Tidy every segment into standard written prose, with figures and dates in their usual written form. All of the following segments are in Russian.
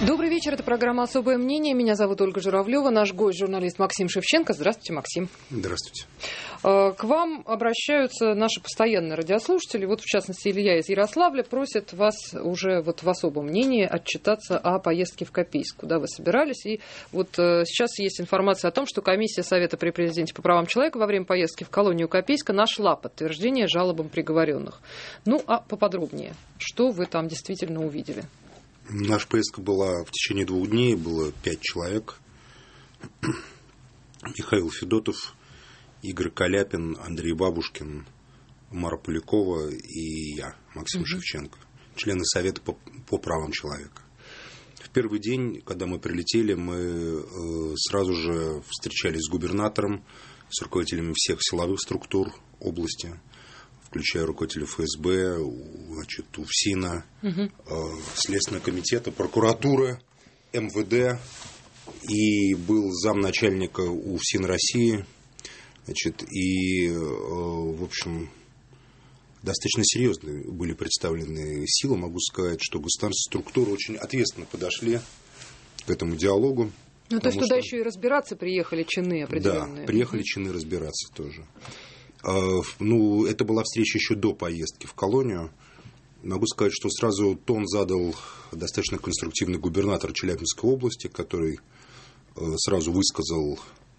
Добрый вечер, это программа «Особое мнение». Меня зовут Ольга Журавлева, наш гость, журналист Максим Шевченко. Здравствуйте, Максим. Здравствуйте. К вам обращаются наши постоянные радиослушатели. Вот, в частности, Илья из Ярославля просит вас уже вот в особом мнении отчитаться о поездке в Копейск, куда вы собирались. И вот сейчас есть информация о том, что комиссия Совета при президенте по правам человека во время поездки в колонию Копейска нашла подтверждение жалобам приговоренных. Ну, а поподробнее, что вы там действительно увидели? Наша поездка была в течение 2 дней, было 5 человек. Михаил Федотов, Игорь Каляпин, Андрей Бабушкин, Мара Полякова и я, Максим Шевченко, члены Совета по правам человека. В первый день, когда мы прилетели, мы сразу же встречались с губернатором, с руководителями всех силовых структур области, включая руководителя ФСБ, значит, УФСИНа, Следственного комитета, прокуратуры, МВД, и был замначальника УФСИН России, значит, и, в общем, достаточно серьезно были представлены силы. Могу сказать, что государственные структуры очень ответственно подошли к этому диалогу. Ну, то есть туда еще и разбираться приехали чины определенные. Да, приехали чины разбираться тоже. Ну, это была встреча еще до поездки в колонию. Могу сказать, что сразу тон задал достаточно конструктивный губернатор Челябинской области, который сразу высказал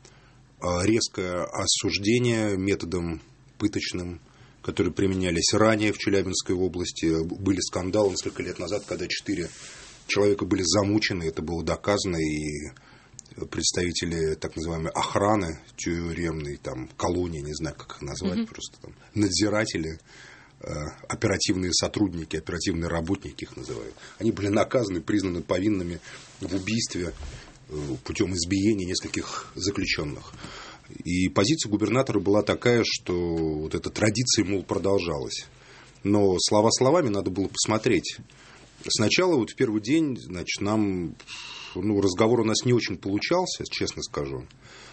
резкое осуждение методом пыточным, которые применялись ранее в Челябинской области. Были скандалы несколько лет назад, когда 4 человека были замучены, это было доказано, и представители так называемой охраны тюремной, там, колонии, не знаю, как их назвать, просто там, надзиратели, оперативные сотрудники, оперативные работники их называют. Они были наказаны, признаны повинными в убийстве путем избиения нескольких заключенных. И позиция губернатора была такая, что вот эта традиция, мол, продолжалась. Но слова словами, надо было посмотреть. Сначала, вот в первый день, значит, нам... Ну, разговор у нас не очень получался, честно скажу.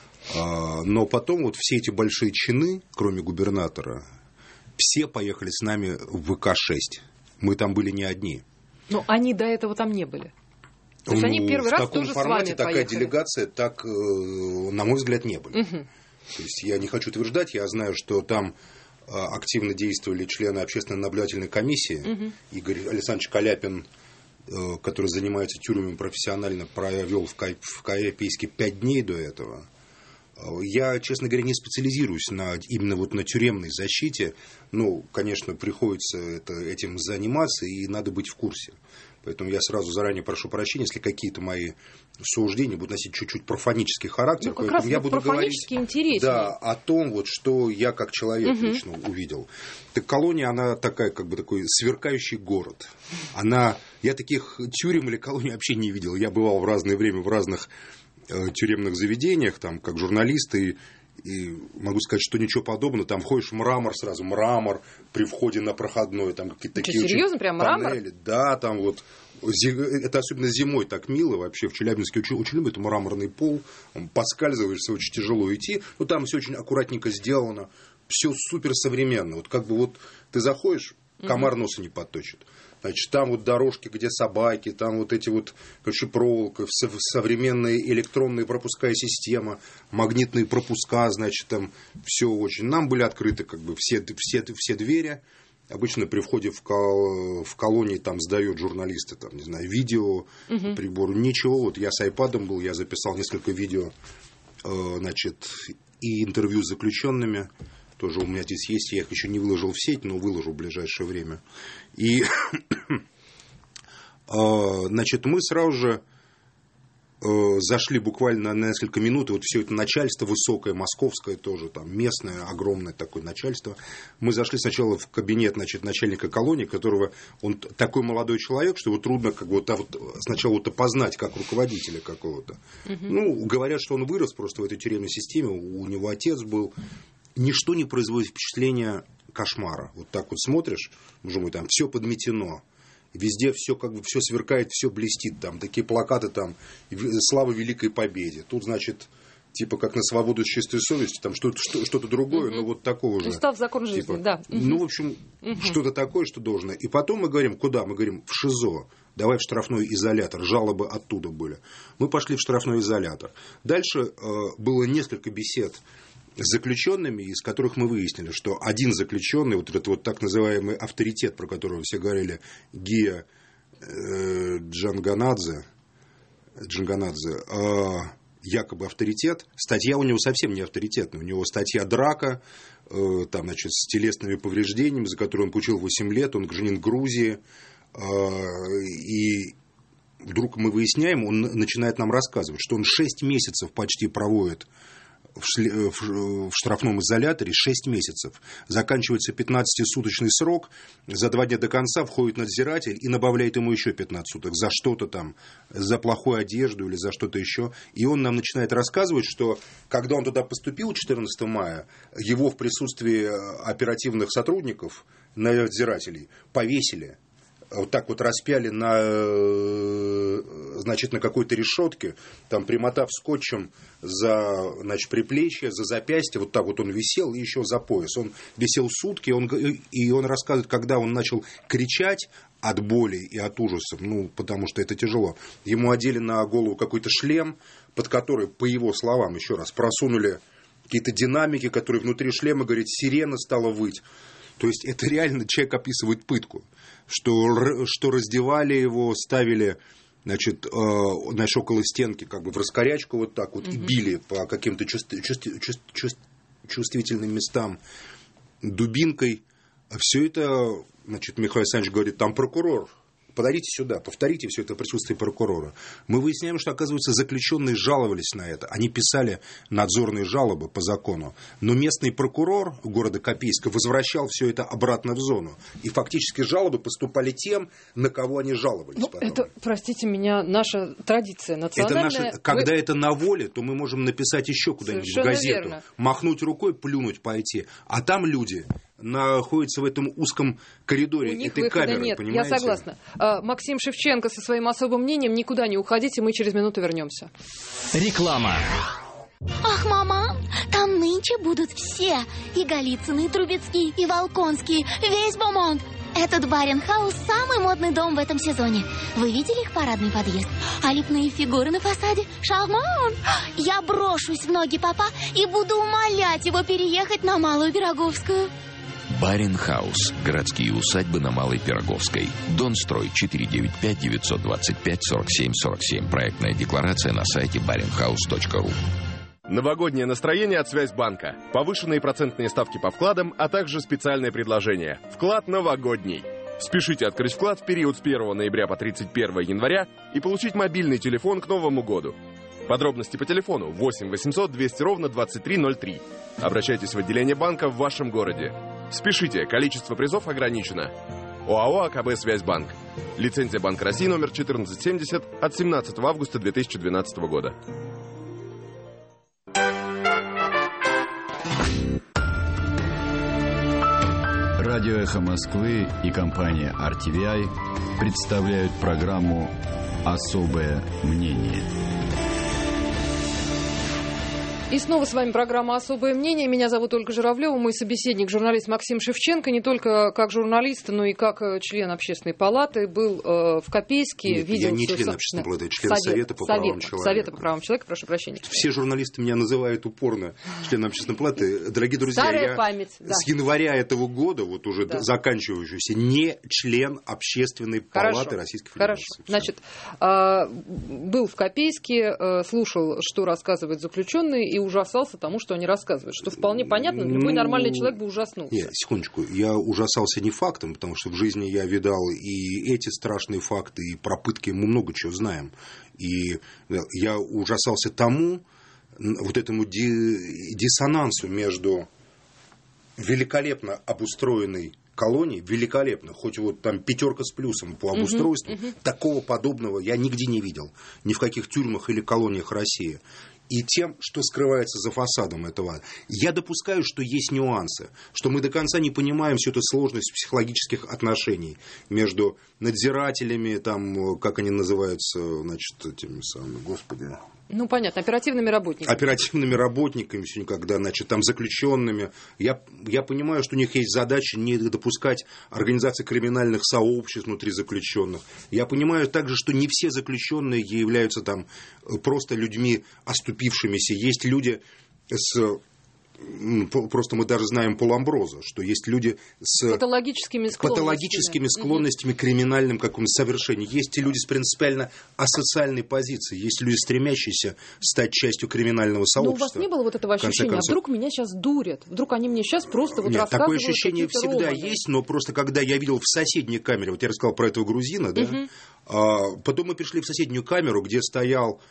Но потом вот все эти большие чины, кроме губернатора, все поехали с нами в ВК-6. Мы там были не одни. Но они до этого там не были. То есть они первый раз тоже с вами поехали. В таком формате такая делегация, так, на мой взгляд, не были. То есть я не хочу утверждать, я знаю, что там активно действовали члены общественной наблюдательной комиссии. Игорь Александрович Каляпин, который занимается тюрьмами профессионально, провел в Копейске 5 дней до этого. Я, честно говоря, не специализируюсь именно вот на тюремной защите. Ну, конечно, приходится этим заниматься, и надо быть в курсе. Поэтому я сразу заранее прошу прощения, если какие-то мои суждения будут носить чуть-чуть профанический характер. Ну, как раз я буду говорить, да, о том, вот, что я как человек лично увидел. Так колония, она такая, как бы такой сверкающий город. Я таких тюрем или колоний вообще не видел. Я бывал в разное время в разных тюремных заведениях, там, как журналист, и могу сказать, что ничего подобного. Там ходишь, мрамор при входе на проходной, там какие-то такие серьезно, прям панели. Мрамор? Да, там вот. Это особенно зимой так мило. Вообще в Челябинске очень любят мраморный пол. Поскальзываешься, очень тяжело идти. Но там все очень аккуратненько сделано. Все супер современно. Вот как бы вот ты заходишь, комар носа не подточит. Значит, там вот дорожки, где собаки, там вот эти вот, короче, проволока, современная электронная пропускная система, магнитные пропуска, значит, там все очень. Нам были открыты как бы все двери. Обычно при входе в колонии там сдают журналисты, там, не знаю, видео, прибор, ничего. Вот я с айпадом был, я записал несколько видео, значит, и интервью с заключенными. Тоже у меня здесь есть, я их еще не выложил в сеть, но выложу в ближайшее время. И, значит, мы сразу же зашли буквально на несколько минут, и вот все это начальство высокое, московское тоже, там, местное, огромное такое начальство. Мы зашли сначала в кабинет, значит, начальника колонии, которого, он такой молодой человек, что его трудно как бы, сначала вот опознать как руководителя какого-то. Ну, говорят, что он вырос просто в этой тюремной системе, у него отец был. Ничто не производит впечатления кошмара. Вот так вот смотришь, боже мой, там все подметено. Везде все как бы все сверкает, все блестит. Там такие плакаты, там «Слава Великой Победе». Тут, значит, типа как на свободу с чистой совестью, там что-то другое, но вот такого же. Устав, закон жизни, типа, да. Ну, в общем, что-то такое, что должно. И потом мы говорим, куда? Мы говорим, в ШИЗО. Давай в штрафной изолятор. Жалобы оттуда были. Мы пошли в штрафной изолятор. Дальше было несколько бесед с заключенными, из которых мы выяснили, что один заключенный, вот этот вот так называемый авторитет, про которого все говорили, Гия Джанганадзе, якобы авторитет. Статья у него совсем не авторитетная. У него статья драка, там, значит, с телесными повреждениями, за которую он получил 8 лет, он гражданин Грузии. И вдруг мы выясняем, он начинает нам рассказывать, что он 6 месяцев почти проводит в штрафном изоляторе, 6 месяцев. Заканчивается 15-суточный срок, за 2 дня до конца входит надзиратель и добавляет ему еще 15 суток за что-то там, за плохую одежду или за что-то еще. И он нам начинает рассказывать, что когда он туда поступил 14 мая, его в присутствии оперативных сотрудников, надзирателей, повесили. Вот так вот распяли значит, на какой-то решетке, там, примотав скотчем за, значит, приплечье, за запястье, вот так вот он висел, и еще за пояс. Он висел сутки, и он рассказывает, когда он начал кричать от боли и от ужасов, ну, потому что это тяжело. Ему одели на голову какой-то шлем, под который, по его словам, еще раз, просунули какие-то динамики, которые внутри шлема, говорит, сирена стала выть. То есть это реально человек описывает пытку, что раздевали его, ставили, значит, около стенки, как бы в раскорячку вот так вот, и били по каким-то чувствительным местам дубинкой. А все это, значит, Михаил Александрович говорит, там прокурор. Подойдите сюда, повторите все это в присутствии прокурора. Мы выясняем, что, оказывается, заключенные жаловались на это. Они писали надзорные жалобы по закону. Но местный прокурор города Копейска возвращал все это обратно в зону. И фактически жалобы поступали тем, на кого они жаловались. Это, простите меня, наша традиция национальная. Когда это на воле, то мы можем написать еще куда-нибудь в газету. Верно. Махнуть рукой, плюнуть, пойти. А там люди находятся в этом узком коридоре этой камеры, нет, понимаете? Я согласна. Максим Шевченко со своим особым мнением. Никуда не уходите, мы через минуту вернемся. Реклама. Ах, мама, там нынче будут все. И Голицыны, и Трубецкие, и Волконские, весь Бомонд. Этот Баренхаус – самый модный дом в этом сезоне. Вы видели их парадный подъезд? А лепные фигуры на фасаде? Шарман! Я брошусь в ноги папа и буду умолять его переехать на Малую Пироговскую. Баренхаус. Городские усадьбы на Малой Пироговской. Донстрой 495-925-47-47. Проектная декларация на сайте barenhaus.ru. Новогоднее настроение от Связьбанка. Повышенные процентные ставки по вкладам, а также специальное предложение. Вклад новогодний. Спешите открыть вклад в период с 1 ноября по 31 января и получить мобильный телефон к Новому году. Подробности по телефону 8 800 200 ровно 2303. Обращайтесь в отделение банка в вашем городе. Спешите, количество призов ограничено. ОАО АКБ «Связьбанк». Лицензия Банка России номер 1470 от 17 августа 2012 года. Радио «Эхо Москвы» и компания RTVI представляют программу «Особое мнение». И снова с вами программа «Особое мнение». Меня зовут Ольга Журавлева, мой собеседник, журналист Максим Шевченко. Не только как журналист, но и как член Общественной палаты. Был в Копейске. Нет, видел я не член Общественной палаты, я член Совета по правам человека. Совета по правам человека, прошу прощения. Все журналисты меня называют упорно членом Общественной палаты. Дорогие друзья, Старая память, да. С января этого года, вот уже заканчивающийся, не член Общественной палаты Российской Федерации. Значит, был в Копейске, слушал, что рассказывают заключенные, и ужасался тому, что они рассказывают. Что вполне понятно, любой нормальный человек бы ужаснулся. Нет, секундочку. Я ужасался не фактом, потому что в жизни я видал и эти страшные факты, и про пытки мы много чего знаем. И я ужасался тому, вот этому диссонансу между великолепно обустроенной колонии, великолепно, хоть вот там 5 с плюсом по обустройству, такого подобного я нигде не видел. Ни в каких тюрьмах или колониях России. И тем, что скрывается за фасадом этого. Я допускаю, что есть нюансы, что мы до конца не понимаем всю эту сложность психологических отношений между надзирателями, там, как они называются, значит, этими самыми, господи, Ну, понятно, оперативными работниками. Оперативными работниками, когда, значит, там заключенными. Я понимаю, что у них есть задача не допускать организации криминальных сообществ внутри заключенных. Я понимаю также, что не все заключенные являются там просто людьми оступившимися. Есть люди просто мы даже знаем по Ламброзо, что есть люди с патологическими склонностями к криминальным какому-то совершению. Есть и люди с принципиально асоциальной позицией. Есть люди, стремящиеся стать частью криминального сообщества. Но у вас не было вот этого ощущения, а вдруг меня сейчас дурят? Вдруг они мне сейчас просто вот рассказывают такое ощущение всегда романы. есть, но просто когда я видел в соседней камере, вот я рассказал про этого грузина, да, потом мы пришли в соседнюю камеру, где стоял,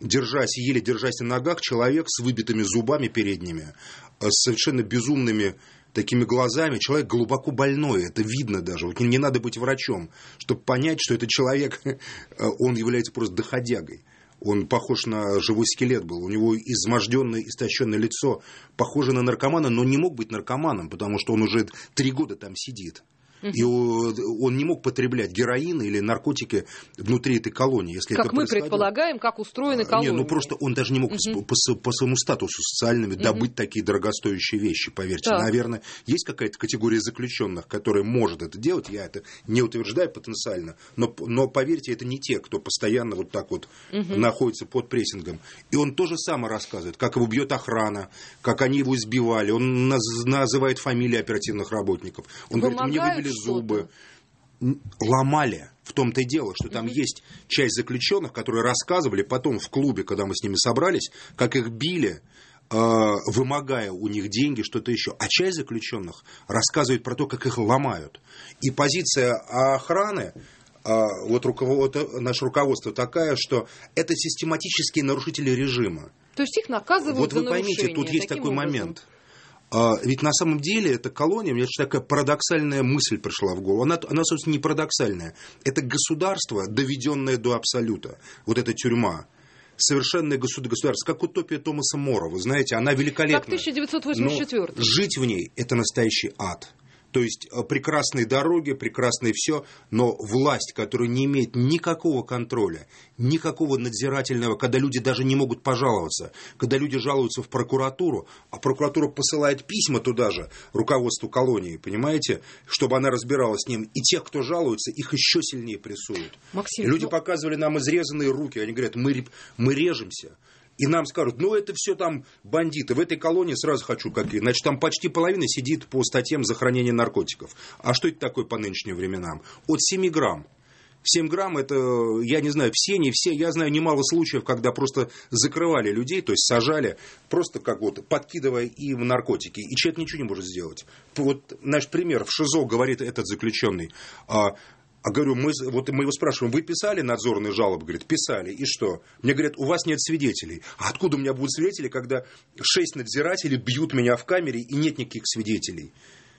еле держась на ногах, человек с выбитыми зубами передними, с совершенно безумными такими глазами, человек глубоко больной, это видно даже, вот не надо быть врачом, чтобы понять, что этот человек, он является просто доходягой. Он похож на живой скелет был, у него изможденное, истощенное лицо, похоже на наркомана, но не мог быть наркоманом, потому что он уже 3 года там сидит. И он не мог потреблять героин или наркотики внутри этой колонии. Если как это мы предполагаем, как устроены колонии. Нет, просто он даже не мог по своему статусу социальному добыть такие дорогостоящие вещи, поверьте. Так. Наверное, есть какая-то категория заключенных, которая может это делать, я это не утверждаю потенциально, но поверьте, это не те, кто постоянно вот так вот находится под прессингом. И он то же самое рассказывает, как его бьет охрана, как они его избивали, он называет фамилии оперативных работников. Он говорит, мне выбили зубы, ломали. В том-то и дело, что там есть часть заключенных, которые рассказывали потом в клубе, когда мы с ними собрались, как их били, вымогая у них деньги, что-то еще. А часть заключенных рассказывает про то, как их ломают. И позиция охраны, вот наше руководство такая, что это систематические нарушители режима. То есть их наказывают за нарушение. Вот вы поймите, тут есть такой момент. Ведь на самом деле эта колония, мне такая парадоксальная мысль пришла в голову. Она, собственно, не парадоксальная. Это государство, доведенное до абсолюта. Вот эта тюрьма. Совершенное государство. Как утопия Томаса Мора, вы знаете, она великолепна. Как 1984. Но жить в ней – это настоящий ад. То есть прекрасные дороги, прекрасное все, но власть, которая не имеет никакого контроля, никакого надзирательного, когда люди даже не могут пожаловаться, когда люди жалуются в прокуратуру, а прокуратура посылает письма туда же, руководству колонии, понимаете, чтобы она разбиралась с ним, и тех, кто жалуется, их еще сильнее прессуют. Максим, люди показывали нам изрезанные руки, они говорят, мы режемся. И нам скажут, это все там бандиты. В этой колонии сразу хочу какие. Значит, там почти половина сидит по статьям за хранение наркотиков. А что это такое по нынешним временам? От 7 грамм. 7 грамм это, я не знаю, все, не все. Я знаю немало случаев, когда просто закрывали людей, то есть сажали, просто как вот подкидывая им наркотики. И человек ничего не может сделать. Вот наш пример. В ШИЗО говорит этот заключенный. Говорю, мы его спрашиваем, вы писали надзорные жалобы? Говорит, писали. И что? Мне говорят, у вас нет свидетелей. А откуда у меня будут свидетели, когда 6 надзирателей бьют меня в камере и нет никаких свидетелей?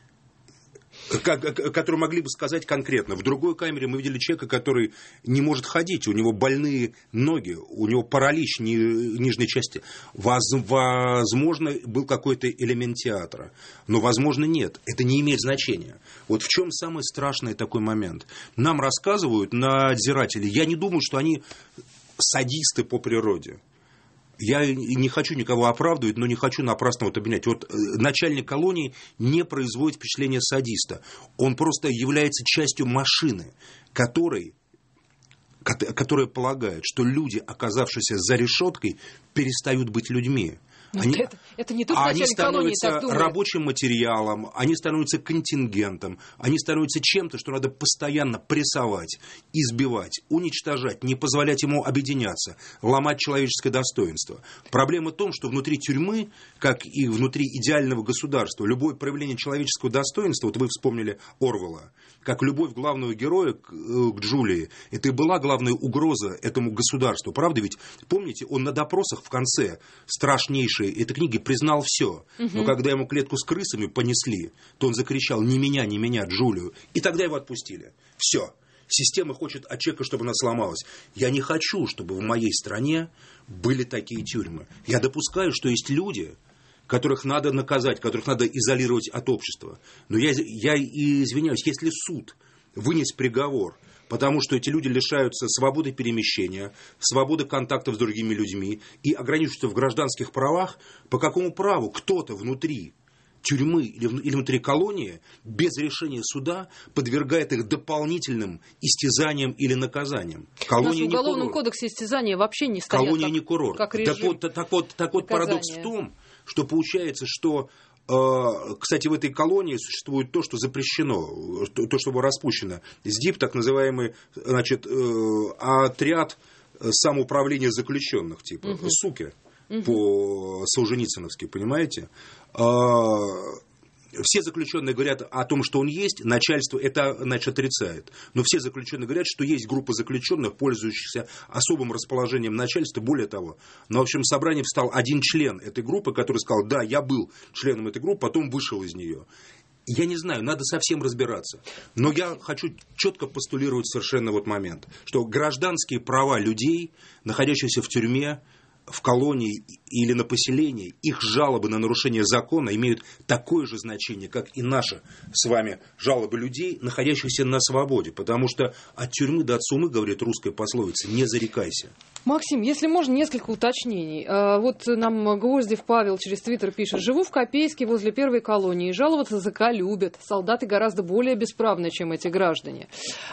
Которые могли бы сказать конкретно. В другой камере мы видели человека, который не может ходить, у него больные ноги, у него паралич нижней части. Возможно, был какой-то элемент театра, но, возможно, нет. Это не имеет значения. Вот в чем самый страшный такой момент. Нам рассказывают надзиратели, я не думаю, что они садисты по природе. Я не хочу никого оправдывать, но не хочу напрасно вот обвинять. Вот начальник колонии не производит впечатление садиста. Он просто является частью машины, которая полагает, что люди, оказавшиеся за решеткой, перестают быть людьми. Это не то, что начальник колонии так думает. Они становятся рабочим материалом, они становятся контингентом, они становятся чем-то, что надо постоянно прессовать, избивать, уничтожать, не позволять ему объединяться, ломать человеческое достоинство. Проблема в том, что внутри тюрьмы, как и внутри идеального государства, любое проявление человеческого достоинства, вот вы вспомнили Орвелла, как любовь главного героя к Джулии, это и была главная угроза этому государству. Правда ведь? Помните, он на допросах в конце страшнейшей этой книги признал все. Но когда ему клетку с крысами понесли, то он закричал не меня, Джулию. И тогда его отпустили. Все. Система хочет от человека, чтобы она сломалась. Я не хочу, чтобы в моей стране были такие тюрьмы. Я допускаю, что есть люди, которых надо наказать, которых надо изолировать от общества. Но я извиняюсь, если суд вынес приговор Потому что эти люди лишаются свободы перемещения, свободы контактов с другими людьми и ограничиваются в гражданских правах. По какому праву кто-то внутри тюрьмы или внутри колонии без решения суда подвергает их дополнительным истязаниям или наказаниям? Колония в Уголовном кодексе истязания вообще не стоят. Колония не курорт. Как режим. Так вот парадокс в том, что получается, что, кстати, в этой колонии существует то, что запрещено, то, что было распущено. СДИП, так называемый, значит, отряд самоуправления заключенных, типа, суки. По Солженицыновски, понимаете? Все заключенные говорят о том, что он есть, начальство это, значит, отрицает. Но все заключенные говорят, что есть группа заключенных, пользующихся особым расположением начальства. Более того, на общем собрании встал один член этой группы, который сказал: да, я был членом этой группы, потом вышел из нее. Я не знаю, надо совсем разбираться. Но я хочу четко постулировать совершенно вот момент, что гражданские права людей, находящихся в тюрьме, в колонии или на поселении, их жалобы на нарушение закона имеют такое же значение, как и наши с вами жалобы людей, находящихся на свободе. Потому что от тюрьмы до сумы, говорит русская пословица, не зарекайся. Максим, если можно, несколько уточнений. Вот нам Гвоздев Павел через Твиттер пишет: живу в Копейске возле первой колонии. Жаловаться ЗК любят. Солдаты гораздо более бесправны, чем эти граждане.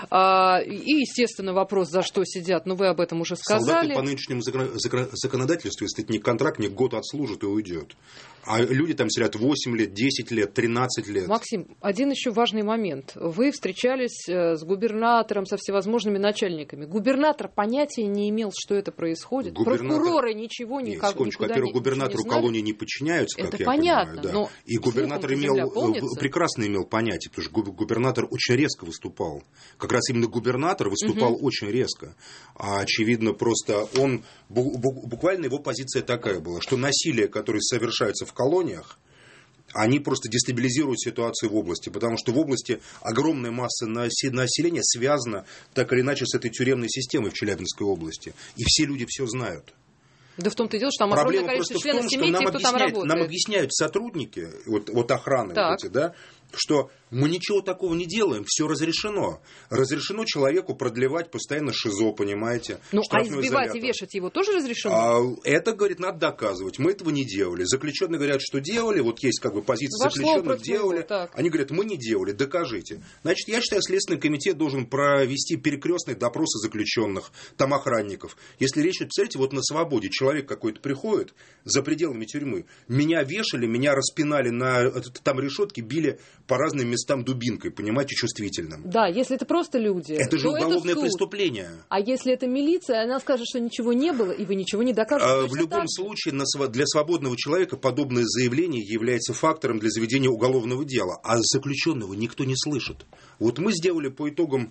И, естественно, вопрос, за что сидят. Но вы об этом уже сказали. Солдаты по нынешнему законодательству, если это не контракт, не год отслужит и уйдет. А люди там сидят 8 лет, 10 лет, 13 лет. Максим, один еще важный момент. Вы встречались с губернатором, со всевозможными начальниками. Губернатор понятия не имел, что это происходит. Прокуроры ничего никуда Во-первых, губернатору колонии не подчиняются, как это я понятно, понимаю. Да. Но и губернатор прекрасно имел понятие, потому что губернатор очень резко выступал. Как раз именно губернатор выступал очень резко. А очевидно, просто он, буквально его позиция такая была, что насилие, которое совершается в колониях, они просто дестабилизируют ситуацию в области, потому что в области огромная масса населения связана так или иначе с этой тюремной системой в Челябинской области. И все люди все знают. Да в том-то и дело, что там огромное количество членов семьи, кто там работает. Нам объясняют сотрудники, вот охраны, вот эти, да, что мы ничего такого не делаем, все разрешено. Разрешено человеку продлевать постоянно ШИЗО, понимаете? Ну, а избивать и вешать его тоже разрешено? Это, говорит, надо доказывать. Мы этого не делали. Заключенные говорят, что делали. Вот есть как бы позиция заключенных, делали. Они говорят, мы не делали, докажите. Значит, я считаю, Следственный комитет должен провести перекрестные допросы заключенных, там охранников. Если речь идет, представляете, вот на свободе человек какой-то приходит за пределами тюрьмы. Меня вешали, меня распинали на там решетке, били по разным местам дубинкой, понимаете, чувствительным. Да, если это просто люди, это же уголовное преступление. А если это милиция, она скажет, что ничего не было, и вы ничего не докажете. В любом случае, для свободного человека подобное заявление является фактором для заведения уголовного дела, а заключенного никто не слышит. Вот мы сделали по итогам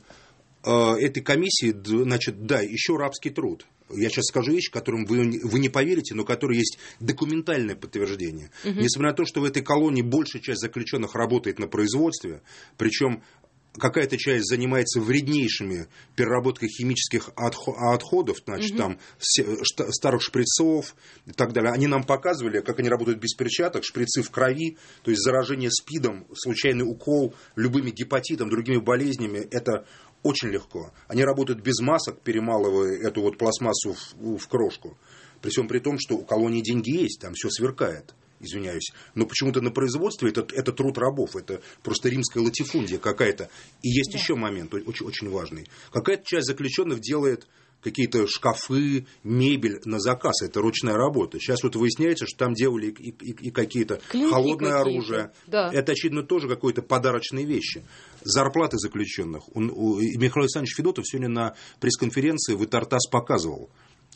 этой комиссии, значит, да, еще рабский труд. Я сейчас скажу вещь, которым вы не поверите, но которой есть документальное подтверждение. Несмотря на то, что в этой колонии большая часть заключенных работает на производстве, причем какая-то часть занимается вреднейшими переработкой химических отходов, значит, там старых шприцов и так далее. Они нам показывали, как они работают без перчаток, шприцы в крови, то есть заражение СПИДом, случайный укол любыми гепатитом, другими болезнями, это очень легко. Они работают без масок, перемалывая эту вот пластмассу в крошку. При всем при том, что у колонии деньги есть, там все сверкает. Извиняюсь. Но почему-то на производстве это труд рабов. Это просто римская латифундия какая-то. И есть еще момент очень, очень важный. Какая-то часть заключенных делает какие-то шкафы, мебель на заказ. Это ручная работа. Сейчас вот выясняется, что там делали и какие-то холодное оружие. Да. Это, очевидно, тоже какие-то подарочные вещи. Зарплаты заключенных. Михаил Александрович Федотов сегодня на пресс-конференции в ИТАРТАСС показывал.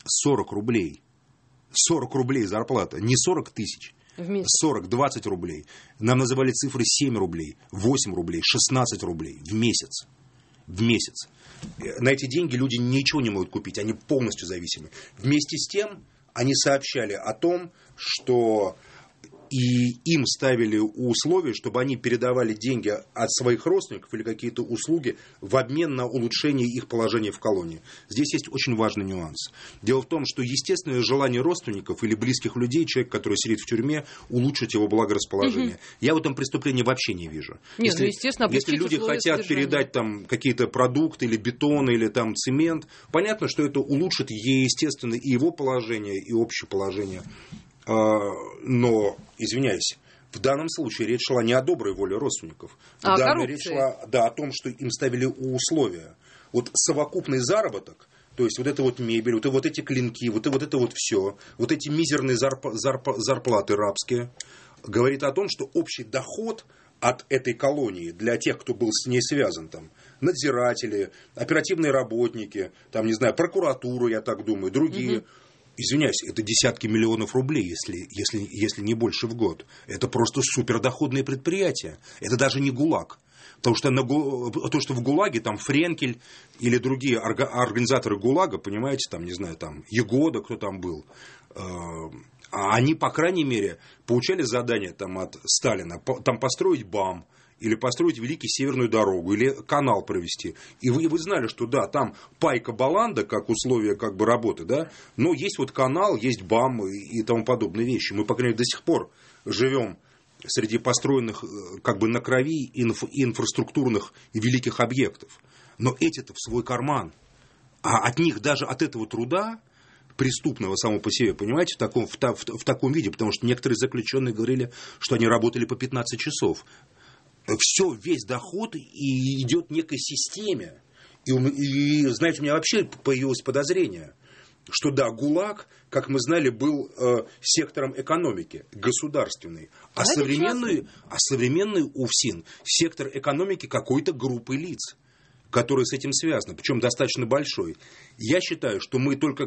40 рублей. 40 рублей зарплата. Не 40 тысяч. 40, 20 рублей. Нам называли цифры 7 рублей, 8 рублей, 16 рублей в месяц. В месяц. На эти деньги люди ничего не могут купить, они полностью зависимы. Вместе с тем, они сообщали о том, что и им ставили условия, чтобы они передавали деньги от своих родственников или какие-то услуги в обмен на улучшение их положения в колонии. Здесь есть очень важный нюанс. Дело в том, что естественное желание родственников или близких людей, человек, который сидит в тюрьме, улучшить его благорасположение. Я в этом преступлении вообще не вижу. Нет, если люди хотят передать там какие-то продукты или бетон, или там цемент, понятно, что это улучшит естественно и его положение, и общее положение. Но, извиняюсь, в данном случае речь шла не о доброй воле родственников. Речь шла о том, что им ставили условия. Вот совокупный заработок, то есть вот эта вот мебель, вот эти клинки, вот это вот все, вот эти мизерные зарплаты рабские, говорит о том, что общий доход от этой колонии для тех, кто был с ней связан, там, надзиратели, оперативные работники, там, не знаю, прокуратура, я так думаю, другие. Извиняюсь, это десятки миллионов рублей, если не больше в год. Это просто супердоходные предприятия. Это даже не ГУЛАГ. Потому что в ГУЛАГе там Френкель или другие организаторы ГУЛАГа, понимаете, там, не знаю, там Егода, кто там был, они, по крайней мере, получали задание там, от Сталина там, построить БАМ, или построить Великий Северную дорогу, или канал провести. И вы знали, что да, там пайка-баланда, как условие как бы работы, да, но есть вот канал, есть БАМ и тому подобные вещи. Мы, по крайней мере, до сих пор живем среди построенных как бы на крови инфраструктурных и великих объектов. Но эти-то в свой карман. А от них, даже от этого труда, преступного само по себе, понимаете, в таком виде, потому что некоторые заключенные говорили, что они работали по 15 часов. Все, весь доход и идет некой системе. И, знаете, у меня вообще появилось подозрение, что да, ГУЛАГ, как мы знали, был сектором экономики, государственный, а современный УФСИН сектор экономики какой-то группы лиц, которые с этим связаны, причем достаточно большой. Я считаю, что мы только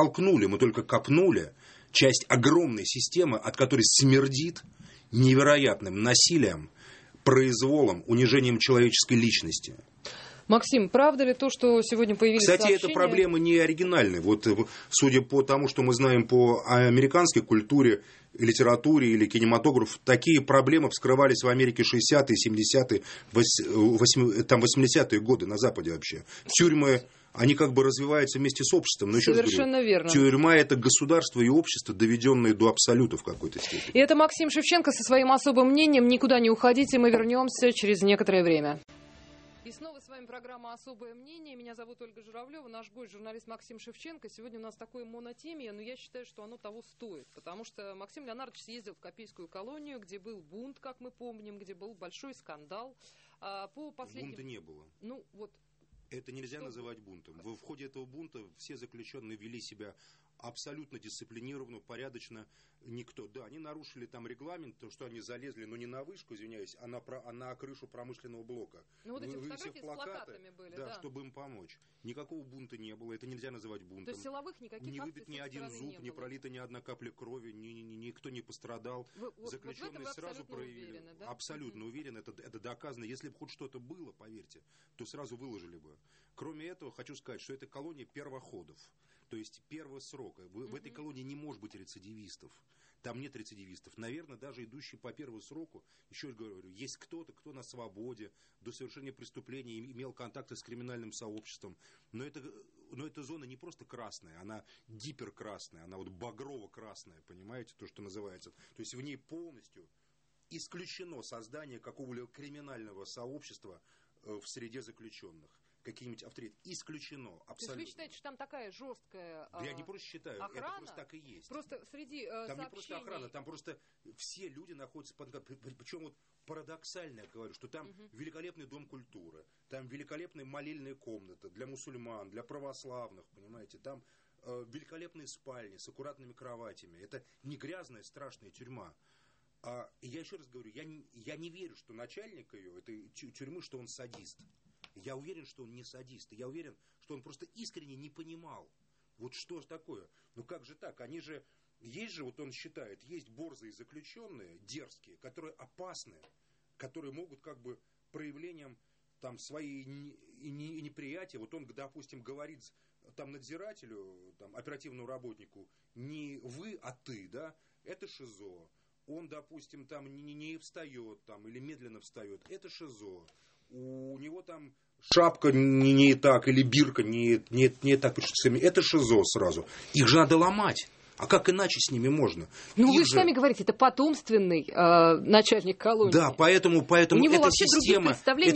копнули часть огромной системы, от которой смердит невероятным насилием, произволом, унижением человеческой личности. Максим, правда ли то, что сегодня появились сообщения? Кстати, эта проблема не оригинальная. Вот, судя по тому, что мы знаем по американской культуре, литературе или кинематографу, такие проблемы вскрывались в Америке 60-е, 70-е, 80-е годы на Западе вообще. Тюрьмы, они как бы развиваются вместе с обществом. Но еще совершенно говорю, верно. Тюрьма – это государство и общество, доведенные до абсолюта в какой-то степени. И это Максим Шевченко со своим особым мнением. Никуда не уходите, мы вернемся через некоторое время. И снова с вами программа «Особое мнение». Меня зовут Ольга Журавлева, наш гость, журналист Максим Шевченко. Сегодня у нас такое монотемье, но я считаю, что оно того стоит. Потому что Максим Леонардович съездил в Копейскую колонию, где был бунт, как мы помним, где был большой скандал. Бунта не было. Ну, вот. Это нельзя называть бунтом. В ходе этого бунта все заключенные вели себя абсолютно дисциплинированно, порядочно. Никто, да, они нарушили там регламент, то, что они залезли, но не на вышку, извиняюсь, а на крышу промышленного блока. Ну вот эти фотографии с плакатами были, да, чтобы им помочь. Никакого бунта не было, это нельзя называть бунтом. То есть силовых никаких не выбит ни один зуб, не пролита ни одна капля крови, никто не пострадал. Заключенные вот сразу проявили. Уверены, да? Абсолютно уверен, это доказано. Если бы хоть что-то было, поверьте, то сразу выложили бы. Кроме этого, хочу сказать, что это колония первоходов. То есть первого срока. В этой колонии не может быть рецидивистов. Там нет рецидивистов. Наверное, даже идущие по первому сроку, еще раз говорю, есть кто-то, кто на свободе, до совершения преступления имел контакты с криминальным сообществом. Но эта зона не просто красная, она гиперкрасная, она вот багрово-красная, понимаете, то, что называется. То есть в ней полностью исключено создание какого-либо криминального сообщества в среде заключенных. Какие-нибудь авторитеты. Исключено. Абсолютно. То есть вы считаете, что там такая жесткая да я не просто считаю, охрана? Это просто так и есть. Просто среди там сообщений... не просто охрана, там просто все люди находятся под... Причем вот парадоксально я говорю, что там великолепный дом культуры, там великолепная молельная комната для мусульман, для православных, понимаете, там великолепные спальни с аккуратными кроватями. Это не грязная, страшная тюрьма. И я еще раз говорю, я не верю, что начальник ее, этой тюрьмы, что он садист. Я уверен, что он не садист. Я уверен, что он просто искренне не понимал, вот что же такое. Ну как же так? Они же, есть же, вот он считает, есть борзые заключенные, дерзкие, которые опасны, которые могут как бы проявлением там своей неприятия. Вот он, допустим, говорит там надзирателю, там, оперативному работнику, не вы, а ты, да, это ШИЗО. он, допустим, там не встает там, или медленно встает, это ШИЗО. У него там шапка не так, или бирка не так, это ШИЗО сразу. Их же надо ломать. А как иначе с ними можно? Ну, вы же сами говорите, это потомственный начальник колонии. Да, поэтому у него эта вообще система,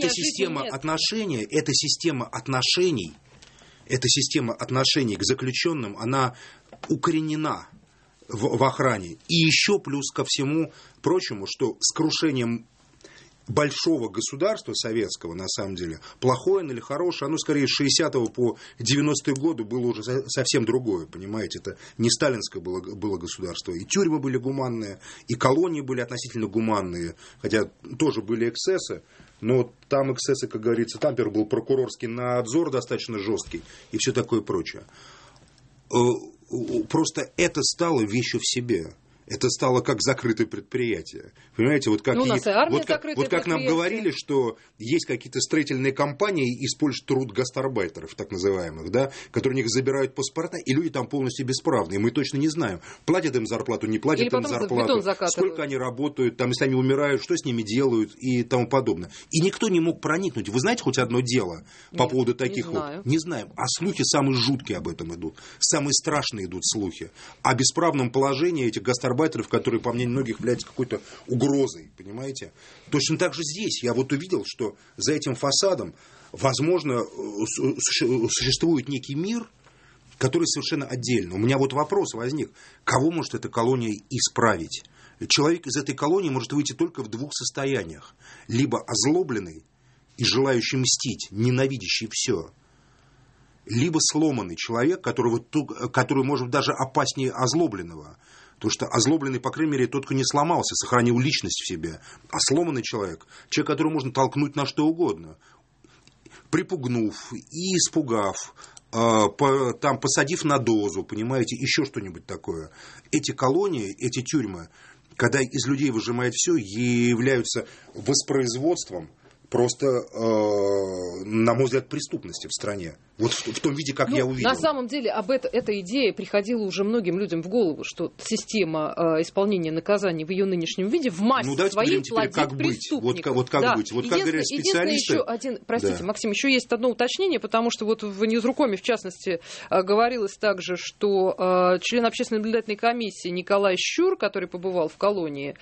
эта система отношений к заключенным, она укоренена в охране. И еще плюс ко всему прочему, что с крушением большого государства советского, на самом деле, плохое или хорошее, оно скорее с 60-го по 90-е годы было уже совсем другое, понимаете, это не сталинское было государство, и тюрьмы были гуманные, и колонии были относительно гуманные, хотя тоже были эксцессы, но там эксцессы, как говорится, там, например, был прокурорский надзор достаточно жесткий, и все такое прочее. Просто это стало вещью в себе. Это стало как закрытое предприятие. Понимаете, вот как, как нам говорили, что есть какие-то строительные компании, используют труд гастарбайтеров, так называемых, да, которые у них забирают паспорта, и люди там полностью бесправны. И мы точно не знаем, платят им зарплату, не платят им зарплату, сколько они работают, там, если они умирают, что с ними делают и тому подобное. И никто не мог проникнуть. Вы знаете хоть одно дело по поводу таких вот? Не знаем. А слухи самые жуткие об этом идут. Самые страшные идут слухи. О бесправном положении этих гастарбайтеров, которые, по мнению многих, являются какой-то угрозой, понимаете? Точно так же здесь. Я вот увидел, что за этим фасадом, возможно, существует некий мир, который совершенно отдельно. У меня вот вопрос возник. Кого может эта колония исправить? Человек из этой колонии может выйти только в двух состояниях. Либо озлобленный и желающий мстить, ненавидящий все, либо сломанный человек, который может даже опаснее озлобленного. Потому что озлобленный, по крайней мере, тот, кто не сломался, сохранил личность в себе. А сломанный человек, которого можно толкнуть на что угодно, припугнув и испугав, посадив на дозу, понимаете, еще что-нибудь такое. Эти колонии, эти тюрьмы, когда из людей выжимают все, являются воспроизводством просто, на мой взгляд, преступности в стране. Вот в том виде, как я увидел. На самом деле, эта идея приходила уже многим людям в голову, что система исполнения наказаний в ее нынешнем виде в массе своей плодит преступников. Вот как быть? Вот как говорят специалисты... Еще один, простите, Максим, еще есть одно уточнение, потому что вот в Ньюзрукоме, в частности, говорилось также, что член общественной наблюдательной комиссии Николай Щур, который побывал в колонии,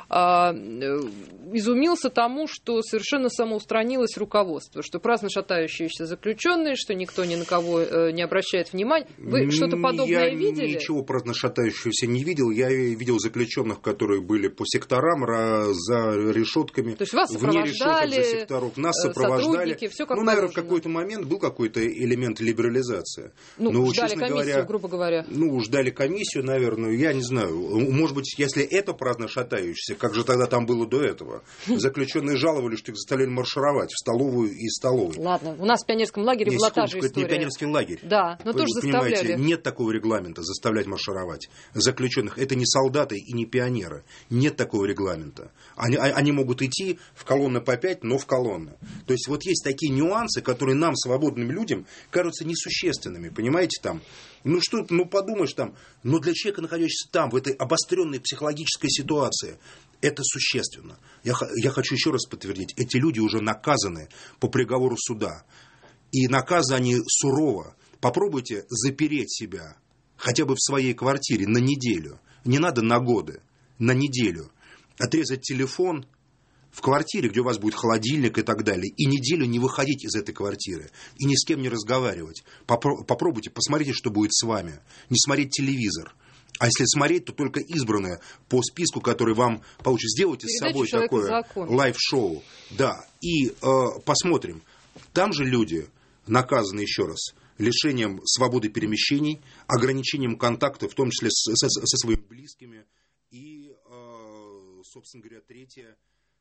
изумился тому, что совершенно самоустранилось руководство, что праздно шатающиеся заключенные, что никто ни на кого не обращает внимания. Вы что-то подобное видели? Я ничего праздно шатающегося не видел. Я видел заключенных, которые были по секторам, за решетками. То есть вас сопровождали, за секторов. Нас сопровождали. Все как наверное, в какой-то момент был какой-то элемент либерализации. Ждали комиссию, грубо говоря. Ждали комиссию, наверное. Я не знаю. Может быть, если это праздно шатающийся, как же тогда там было до этого? Заключенные жаловались, что их заставляли маршировать в столовую и столовую. Ладно, у нас в пионерском лагере была та же история. Это не пионерский лагерь. Да, но тоже заставляли. Понимаете, нет такого регламента заставлять маршировать заключенных. Это не солдаты и не пионеры. Нет такого регламента. Они могут идти в колонны по 5, но в колонны. То есть вот есть такие нюансы, которые нам, свободным людям, кажутся несущественными. Понимаете, там... подумаешь там, но для человека, находящегося там, в этой обостренной психологической ситуации, это существенно. Я хочу еще раз подтвердить, эти люди уже наказаны по приговору суда. И наказы они сурово. Попробуйте запереть себя хотя бы в своей квартире на неделю. Не надо на годы, на неделю. Отрезать телефон в квартире, где у вас будет холодильник и так далее, и неделю не выходить из этой квартиры, и ни с кем не разговаривать. Попробуйте, посмотрите, что будет с вами. Не смотреть телевизор. А если смотреть, то только избранное по списку, который вам получится. Сделайте с собой такое лайв-шоу. Да, и посмотрим. Там же люди наказаны, еще раз, лишением свободы перемещений, ограничением контактов, в том числе со своими близкими. И, собственно говоря, третье,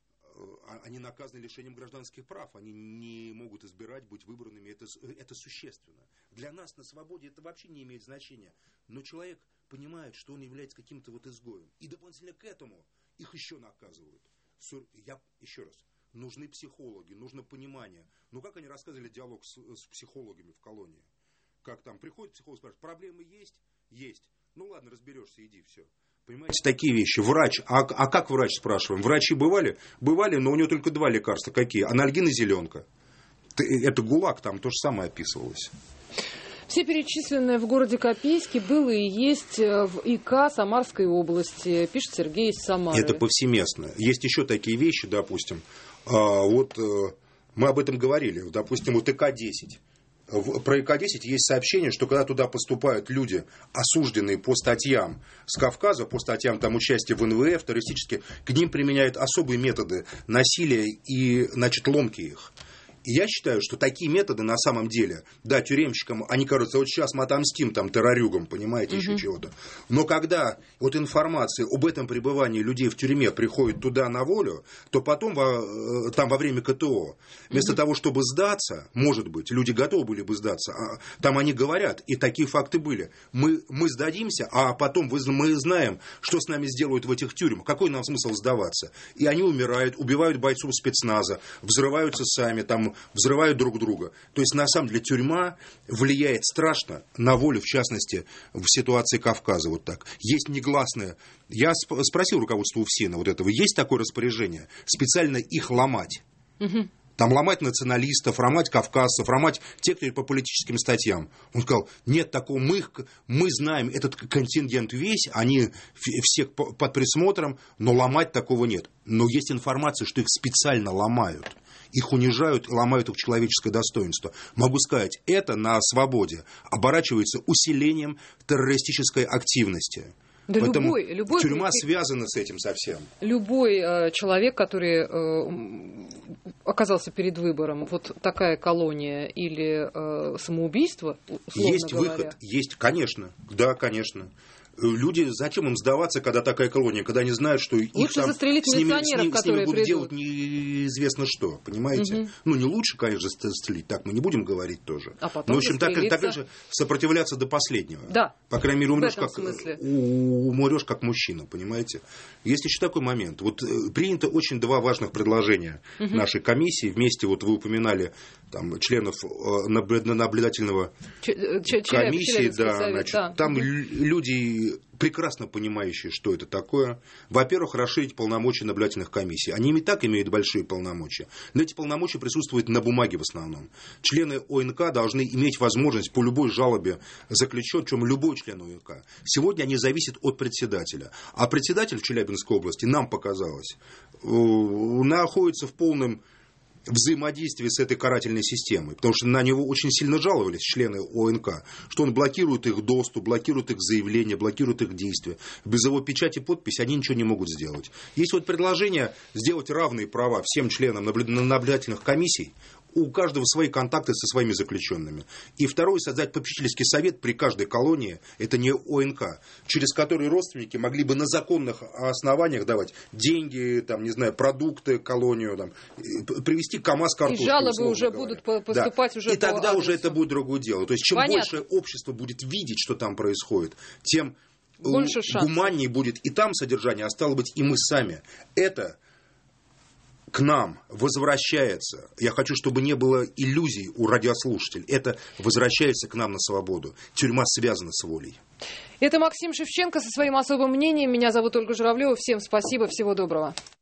они наказаны лишением гражданских прав. Они не могут избирать, быть выбранными. Это существенно. Для нас на свободе это вообще не имеет значения. Но человек понимает, что он является каким-то изгоем. И дополнительно к этому их еще наказывают. Еще раз. Нужны психологи, нужно понимание. Как они рассказывали диалог с психологами в колонии? Как там приходит психолог, спрашивает, проблемы есть? Есть. Ладно, разберешься, иди, все. Понимаете, такие вещи. Врач. А как врач, спрашиваем? Врачи бывали? Бывали, но у него только 2 лекарства. Какие? Анальгин и зеленка. Это ГУЛАГ, там то же самое описывалось. Все перечисленное в городе Копейске было и есть в ИК Самарской области, пишет Сергей из Самары. Это повсеместно. Есть еще такие вещи, допустим. Вот мы об этом говорили. Допустим, вот ИК-10. Про ИК-10 есть сообщение, что когда туда поступают люди, осужденные по статьям с Кавказа, по статьям там, участия в НВФ, террористические, к ним применяют особые методы насилия и, значит, ломки их. И я считаю, что такие методы на самом деле, да, тюремщикам, они кажутся, вот сейчас мы отомстим там террорюгам, понимаете, еще чего-то. Но когда вот информация об этом пребывании людей в тюрьме приходит туда на волю, то потом там во время КТО, вместо того, чтобы сдаться, может быть, люди готовы были бы сдаться, там они говорят, и такие факты были, мы сдадимся, а потом мы знаем, что с нами сделают в этих тюрьмах, какой нам смысл сдаваться. И они умирают, убивают бойцов спецназа, взрываются сами, там, взрывают друг друга. То есть, на самом деле, тюрьма влияет страшно на волю, в частности, в ситуации Кавказа. Вот так. Есть негласное. Я спросил руководство УФСИНа вот этого, есть такое распоряжение, специально их ломать. Там ломать националистов, ломать кавказцев, ломать тех, кто по политическим статьям. Он сказал, нет такого, мы знаем этот контингент весь, они всех под присмотром, но ломать такого нет. Но есть информация, что их специально ломают. Их унижают и ломают их человеческое достоинство. Могу сказать, это на свободе оборачивается усилением террористической активности. Да. Поэтому любой тюрьма связана с этим совсем. Любой человек, который оказался перед выбором, вот такая колония или самоубийство, условно есть говоря. Выход, есть, конечно, да, конечно. Люди, зачем им сдаваться, когда такая колония, когда они знают, что их лучше там, застрелить милиционеров, с ними будут придут. делать неизвестно что, понимаете? Ну, не лучше, конечно, застрелить, так мы не будем говорить тоже. А потом но, в общем, так же сопротивляться до последнего. Да. По крайней мере, умрешь как мужчина, понимаете? Есть еще такой момент. Вот принято очень 2 важных предложения нашей комиссии. Вместе, вот вы упоминали там, членов наблюдательного комиссии, да, значит, да. Там люди прекрасно понимающие, что это такое. Во-первых, расширить полномочия наблюдательных комиссий. Они и так имеют большие полномочия, но эти полномочия присутствуют на бумаге в основном. Члены ОНК должны иметь возможность по любой жалобе заключен, чем любой член ОНК. Сегодня они зависят от председателя. А председатель в Челябинской области, нам показалось, находится в полном взаимодействие с этой карательной системой, потому что на него очень сильно жаловались члены ОНК, что он блокирует их доступ, блокирует их заявления, блокирует их действия. Без его печати и подписи они ничего не могут сделать. Есть вот предложение сделать равные права всем членам наблюдательных комиссий, у каждого свои контакты со своими заключенными. И второе, создать попечительский совет при каждой колонии, это не ОНК, через который родственники могли бы на законных основаниях давать деньги, там, не знаю, продукты колонию, там, привезти КАМАЗ картошки. И жалобы уже будут поступать уже. И тогда адресу. уже это будет другое дело. То есть, чем больше общество будет видеть, что там происходит, тем больше гуманнее будет и там содержание, а стало быть и мы сами. Это к нам возвращается, я хочу, чтобы не было иллюзий у радиослушателей, это возвращается к нам на свободу. Тюрьма связана с волей. Это Максим Шевченко со своим особым мнением. Меня зовут Ольга Журавлева. Всем спасибо, всего доброго.